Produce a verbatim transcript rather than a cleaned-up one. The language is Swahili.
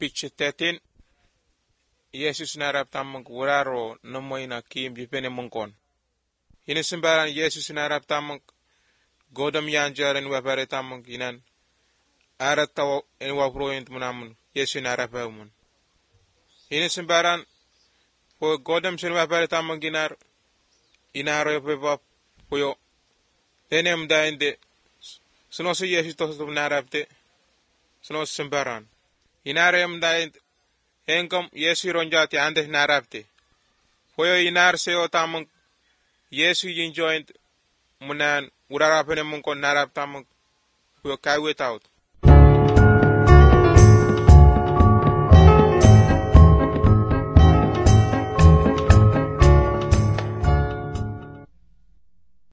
picture thirteen Yesus narap tamang wuraro namoy na kim jipene mungkon. Hinisimbaran Yesus narap tamang godam yanjaren wapare tamang inan. Arat tawo en wapro ent munamun Yesus narap mun. Hinisimbaran po godam sen wapare tamang ginar inaro yope puyo. Enem dainde sunoso Yesus to narapte sunoso simbaran. Inarem dainde engkom Yesu ronjati ande narapte. Foyo inar seo tamang Yesu yinjoint munan urarapene mungkon narap tamang foyo kaiwe taut.